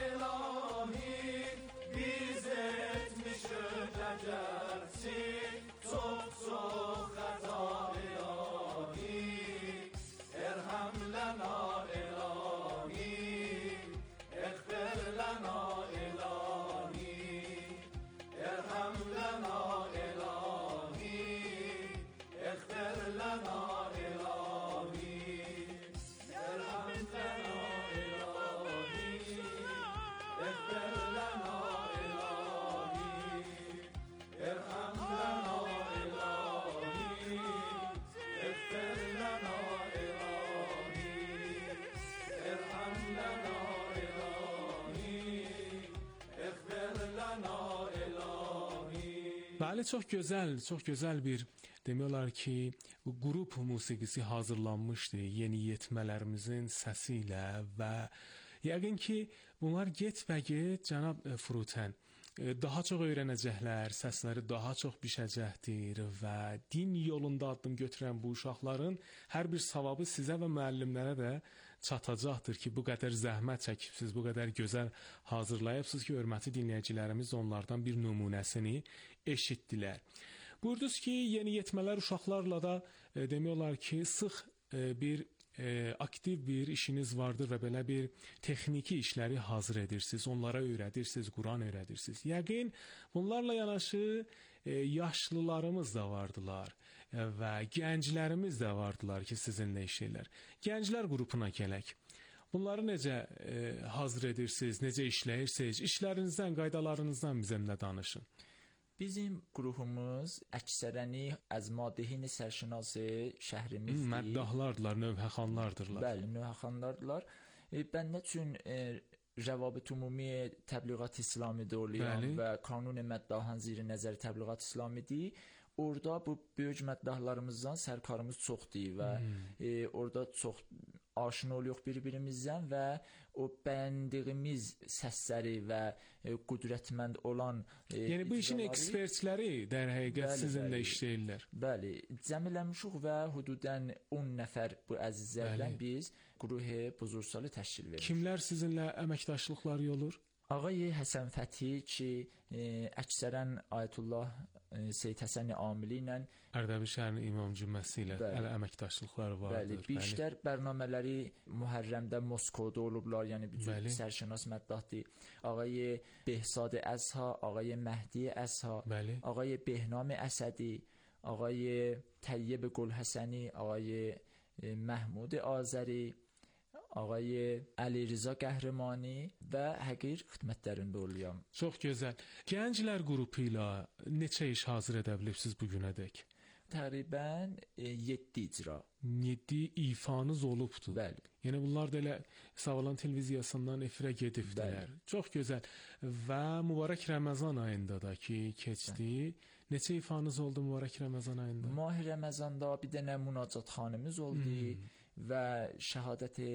gerçi çok çok hata ilahi erham lana ilahi eğfir lana ilahi erham lana ilahi eğfir lana ilahi erham lana ilahi eğfir lana erham lana ilahi eğfir lana ilahi erham lana ilahi eğfir lana ilahi. Bəli, çox gözəl, çox gözəl bir demək olar ki, qrup musiqisi hazırlanmışdı yeniyetmələrimizin səsi ilə və yəqin ki, bunlar get və get cənab Frutan daha çox öyrənəcəklər, səsləri daha çox bişəcəkdir və din yolunda addım götürən bu uşaqların hər bir savabı sizə və müəllimlərə də çatacaqdır ki, bu qədər zəhmət çəkibsiz, bu qədər gözəl hazırlayıbsınız ki, hörmətli dinləyicilərimiz onlardan bir nümunəsini eşitdilər. Buyurdunuz ki, yeniyetmələr uşaqlarla da e, demək olar ki, sıx e, bir E, aktiv bir işiniz vardır və belə bir texniki işləri hazır edirsiniz, onlara öyrədirsiniz, Quran öyrədirsiniz. Yəqin bunlarla yanaşı e, yaşlılarımız da vardılar e, və gənclərimiz də vardılar ki, sizinlə işləyirlər. Gənclər qrupuna gələk. Bunları necə e, hazır edirsiniz, necə işləyirsiniz, işlərinizdən, qaydalarınızdan bizimlə danışın. Bizim qrupumuz əksərəni az maddehin sərşinası şəhrimizdir. Məddahlardırlar, növhəxanlardırlar. Bəli, növhəxanlardırlar. E, Bəndə üçün e, Rəvabit Ümumi Təbliğat İslami Dövlət və Qanun Məddahan Ziri Nəzər Təbliğat İslamidir. Orada bu böyük məddahlarımızdan sərkarımız çoxdur və hmm. e, orada çox aşina oluyor bir-birimizdən və o bəyəndiyimiz səsləri və e, qüdrətmənd olan e, yəni bu işin ekspertləri dər həqiqət bəli, sizinlə bəli, işləyirlər. Bəli, cəmiləmişik və hududən on nəfər bu əzizlərdən biz qruhe buzursalı təşkil veririk. Kimlər sizinlə əməkdaşlıqları olur? Ağay Həsən Fəthi ki, e, əksərən Ayətullah e, Seyyid Həsən Amili ilə Ərdəbil şəhərinin İmam Cümməsi ilə ələ əməkdaşlıqları vardır. Bəli, biştər bərnamələri Muhərrəmdə Moskvada olublar, yəni bütün sərşənas məddahdır. Ağay Behzad Əzha, Ağay Məhdi Əzha, bəli. Ağay Behnam Əsədi, Ağay Təyyib Qul Həsəni, Ağay e, Məhmud Azəri, Ağay Əli Rıza Qəhrəmani və həqiq xidmətlərində oluyam. Çox gözəl. Gənclər qrupu ilə neçə iş hazır edə bilibsiz bu günədək? Təqribən yeddi icra. yeddi ifanız olubdur. Bəli. Yəni bunlar da elə Savalan televiziyasından efirə gedibdilər. Çox gözəl. Və mübarək Ramazan ayında da ki keçdi. Bəli. Neçə ifanız oldu mübarək Ramazan ayında? Mah Ramazanda bir dənə münacatxanımız oldu. Hmm. Və şəhadət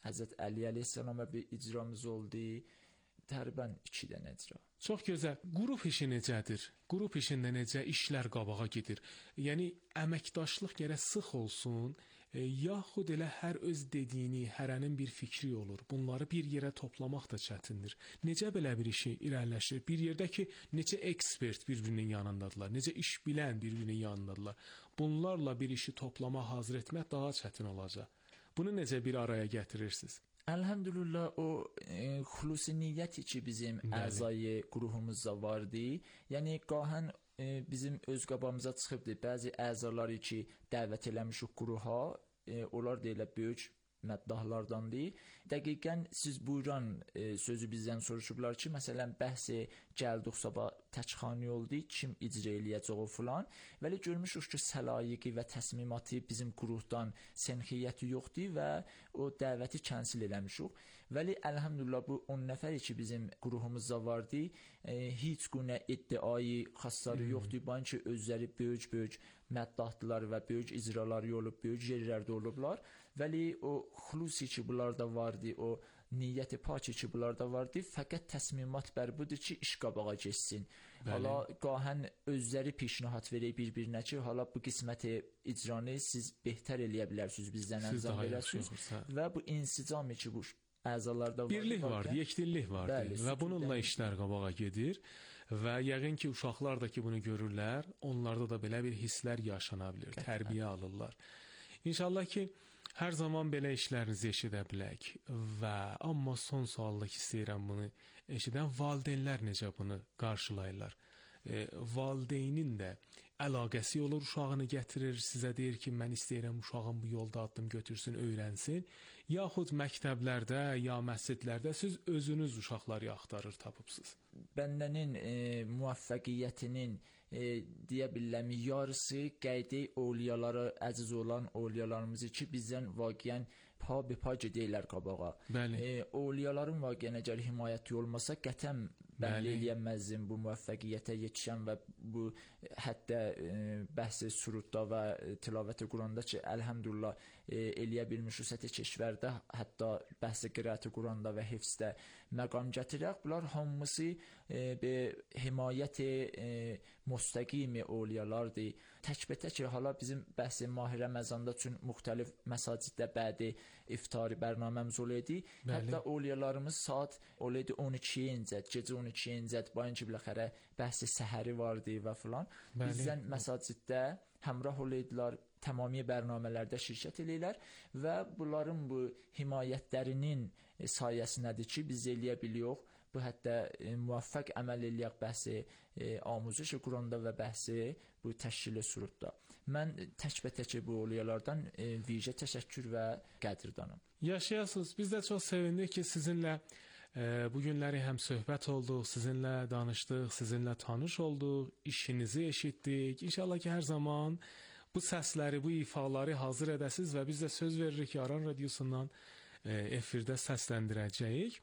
Həzrət Əli əleyhissalama bir icramız oldu. Təqribən iki dənə icra. Çox gözəl. Qrup işi necədir? Qrup işində necə işlər qabağa gedir? Yəni əməkdaşlıq gərək sıx olsun, e, yaxud elə hər öz dediyini, hərənin bir fikri olur. Bunları bir yerə toplamaq da çətindir. Necə belə bir işi irəliləşir? Bir yerdə ki, necə ekspert bir-birinin yanındadılar, necə iş bilən bir-birinin yanındadılar. Bunlarla bir işi toplama, hazır etmək daha çətin olacaq. Bunu necə bir araya gətirirsiniz? Elhamdülillah o e, xüsusi niyyəti ki bizim əzayı qruhumuzda vardı. Yəni qahən e, bizim öz qabağımıza çıxıbdı. Bəzi əzaları ki dəvət eləmişik qruha, e, onlar da elə böyük məddahlardandır. Dəqiqən siz buyuran e, sözü bizdən soruşublar ki, məsələn bəhs gəldik sabah təkxani oldu, kim icra eləyəcək o filan. Vəli görmüşük ki, səlayiqi və təsmimatı bizim qruhdan sənxiyyəti yoxdur və o dəvəti kənsil eləmişik. Vəli əlhamdülillah bu on nəfəri ki bizim qruhumuzda vardı, e, heç günə iddiayı xassları hmm. yoxdur. Bu ki özləri böyük-böyük məddahdılar və böyük icraları olub, böyük yerlərdə olublar. Vəli o xüsusi ki bunlarda vardı, o niyyəti paki ki bunlarda vardı, fəqət təsmimat bər budur ki iş qabağa keçsin. Bəli. Hala qahən özləri pişnahat verək bir-birinə ki, hala bu qisməti icranı siz behtər eləyə bilərsiniz, bizdən əncam verərsiniz və bu insicamı ki bu əzalarda var. Birlik vardı, yekdillik vardı bəli, və bununla işlər qabağa gedir və yəqin ki uşaqlar da ki bunu görürlər, onlarda da belə bir hisslər yaşana bilir, tərbiyə alırlar. İnşallah ki hər zaman belə işlərinizi eşidə bilək və amma son sualdakı istəyirəm bunu eşidən valideynlər necə bunu qarşılayırlar? E, valideynin də əlaqəsi olur, uşağını gətirir, sizə deyir ki, mən istəyirəm uşağım bu yolda addım götürsün, öyrənsin, yaxud məktəblərdə ya məscidlərdə siz özünüz uşaqları axtarır, tapıbsınız. Bəndənin e, müvəffəqiyyətinin e, deyə bilirəm yarısı qeydi ovliyaları, əziz olan ovliyalarımızı ki bizdən vaqiən pa be pa gedəylər qabağa. E, ovliyaların vaqiən əgər himayəti olmasa qətəm bənd eləyəməzdim bu müvəffəqiyyətə yetişən və bu hətta e, bəhs-i surudda və tilavət-i Quranda ki əlhamdülillah e, eləyə bilmiş üsəti keşvərdə hətta bəhs-i qiraət-i Quranda və hifzdə məqam gətirək. Bunlar hamısı e, be himayət-i e, müstəqimi ovliyalardır. Təkbətə ki hala bizim bəhs-i Mah Ramazanda üçün müxtəlif məsaciddə bədi iftari bərnaməmiz olaydı. Hətta ovliyalarımız saat olaydı on ikiyə gecə on ikiyə bayın ki biləxərə bəhs-i səhəri vardı və filan. Bizdən məsaciddə həmrah olaydılar, tamamiyə bərnamələrdə şirkət eləyirlər və bunların bu himayətlərinin sayəsindədir ki biz eləyə biliyoruz. Bu hətta e, müvəffəq əməl eləyək bəhsi e, amuzuş Quranda və bəhsi bu təşkili surudda. Mən təkbətək bu ovliyalardan e, vicə təşəkkür və qədirdanım. Yaşayasınız. Biz də çox sevindik ki sizinlə e, bu günləri həm söhbət olduq, sizinlə danışdıq, sizinlə tanış olduq, işinizi eşitdik. İnşallah ki hər zaman bu səsləri, bu ifaları hazır edəsiniz və biz də söz veririk ki Aran radiosundan e, efirdə səsləndirəcəyik.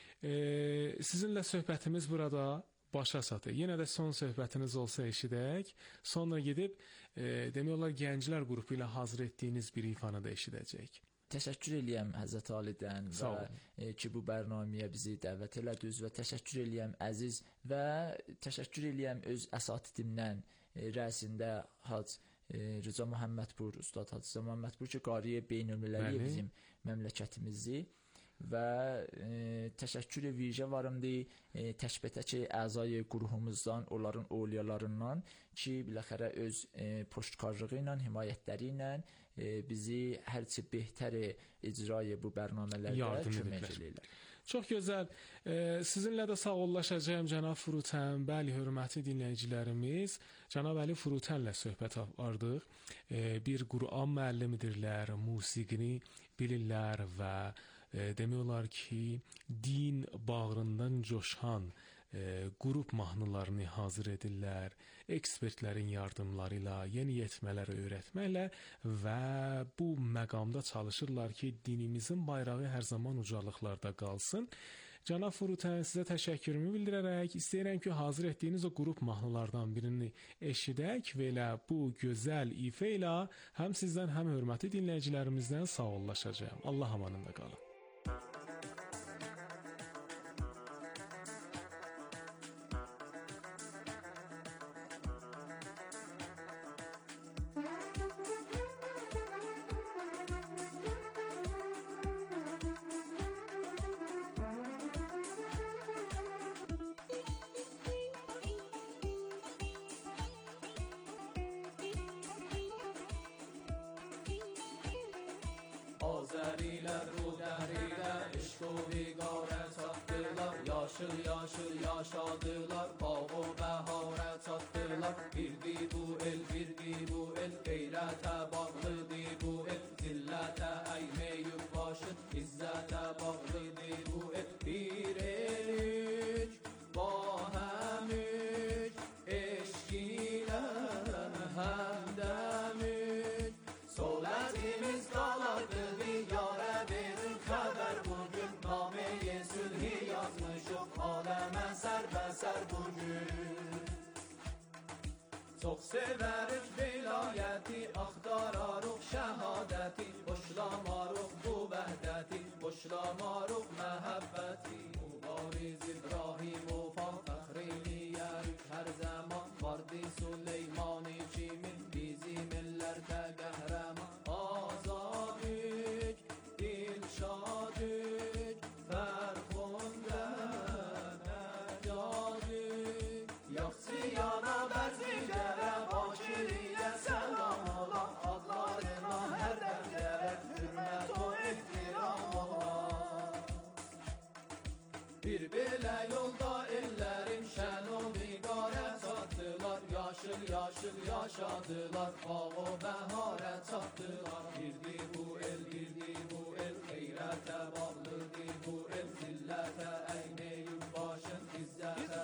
Ee, sizinlə söhbətimiz burada başa çatır. Yenə də son söhbətiniz olsa eşidək. Sonra gedib e, demək olar gənclər qrupu ilə hazır etdiyiniz bir ifanı da eşidəcək. Təşəkkür eləyəm Həzrət Alidən və e, ki bu bərnaməyə bizi dəvət elədiniz və təşəkkür eləyəm əziz və təşəkkür eləyəm öz əsatidimdən e, rəisində Hac e, Rıza Muhammədpur, Ustad Hacı Rıza Muhammədpur ki qariyə beynəlmiləli bizim məmləkətimizdir. Və e, təşəkkür vicə varımdı e, təkbətəki əzayı qruhumuzdan, onların ovliyalarından ki biləxərə öz e, poştkarlığı ilə, himayətləri ilə e, bizi hərçi behtəri icrayı bu bərnamələrdə kömək edirlər. Çox gözəl. E, sizinlə də sağollaşacağım cənab Furutən. Bəli, hörmətli dinləyicilərimiz, cənab Əli Furutənlə söhbət apardıq. E, bir Quran müəllimidirlər, musiqini bilirlər və E, demək olar ki, din bağrından coşan e, qrup mahnılarını hazır edirlər, ekspertlərin yardımları ilə, yeni yetmələri öyrətməklə və bu məqamda çalışırlar ki, dinimizin bayrağı hər zaman ucalıqlarda qalsın. Cənab Furutən, sizə təşəkkürümü bildirərək istəyirəm ki, hazır etdiyiniz o qrup mahnılardan birini eşidək və elə bu gözəl ifə ilə həm sizdən, həm hörmətli dinləyicilərimizdən sağollaşacağım. Allah amanında qalın. Azeriler bu dehriyle eşk-u vigare tattılar. Yaşıl yaşıl yaşadılar, bağ-u behare tattılar. Birdi bu el, birdi bu el, gayrete bağlıdı bu el. Zillete eğmeyip başın, izzete bağlıdı bu el. Bir el üç, bahem üç, eşk ile hemdem üç. Soletimiz dağlardı diyare verir haber bugün. Name-i sülhi yazmışım aleme serbeser bugün. Çok severik vilayeti, aktararuk şehadeti. Boşlamaruk bu vehdeti, boşlamaruk mehabbeti. Mübariz İbrahim ufak fehrini yerik her zaman. Vardı Süleyman-ı Çimin bizim ellerde kahraman. Azadük, dilşadük, ferhunde necadük. Yaksıyana berzilere, bakiriye selam ola. Adlarına her demlere hürmet o ihtiram ola. Bir bile yolda ellerim şen o vigare tattılar. Yaşıl yaşıl yaşadılar, bağ-u behare tattılar. Birdi bu el, birdi bu el, gayrete bağlıdı bu el. Zillete eğmeyip başın, izzete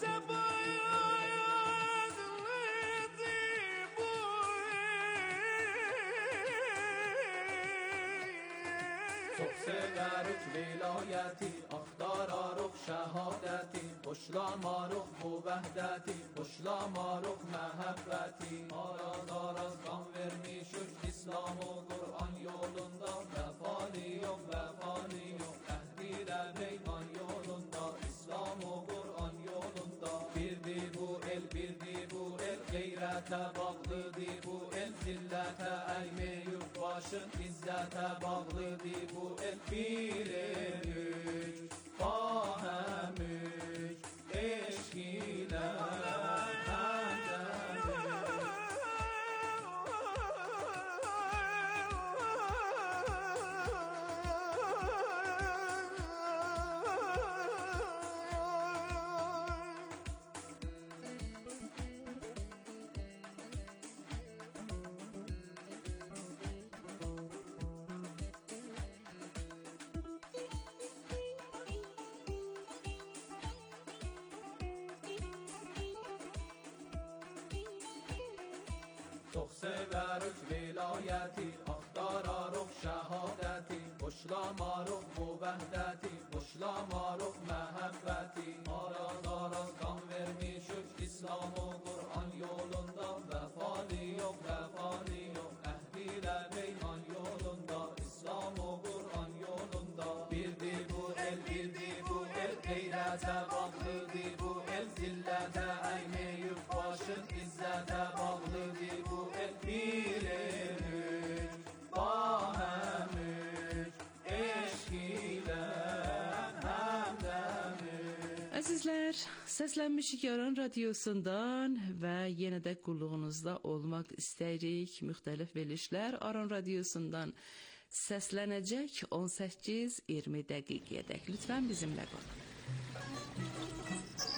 çok severik vilayeti, aktararuk şehadeti. Boşlamaruk bu vehdeti, boşlamaruk mehabbeti. Araz araz kan vermişük İslam-ı Kur'an yolunda. Vefali yok, vefali yok, ehdiyle peyman yolunda. İslam-ı Kur'an yolunda. Birdi bu el, birdi bu el, gayrete bağlıdı bu el. Zillete eğmeyip başın, izzete bağlıdı bu el. Bir el üç, bahem üç, eşk ile hemdem üç. Çok severik vilayeti, aktararuk şehadeti. Boşlamaruk bu vehdeti, boşlamaruk mehabbeti. Araz araz kan vermişük İslam-ı Kur'an yolunda. Vefali yok, vefali yok, ehdiyle peyman yolunda. İslam-ı Kur'an yolunda. Birdi bu el, birdi bu el, gayrete bağlıdı bu el. Zillete eğmeyip başın, izzete bağlıdı bu el. Bir el üç, bahem üç, eşk ile hemdem üç. Əzizlər, səslənmişik Aran radiosundan və yenə də qulluğunuzda olmaq istəyirik. Müxtəlif verilişlər Aran radiosundan səslənəcək on səkkiz iyirmi dəqiqəyədək. Lütfən bizimlə qalın.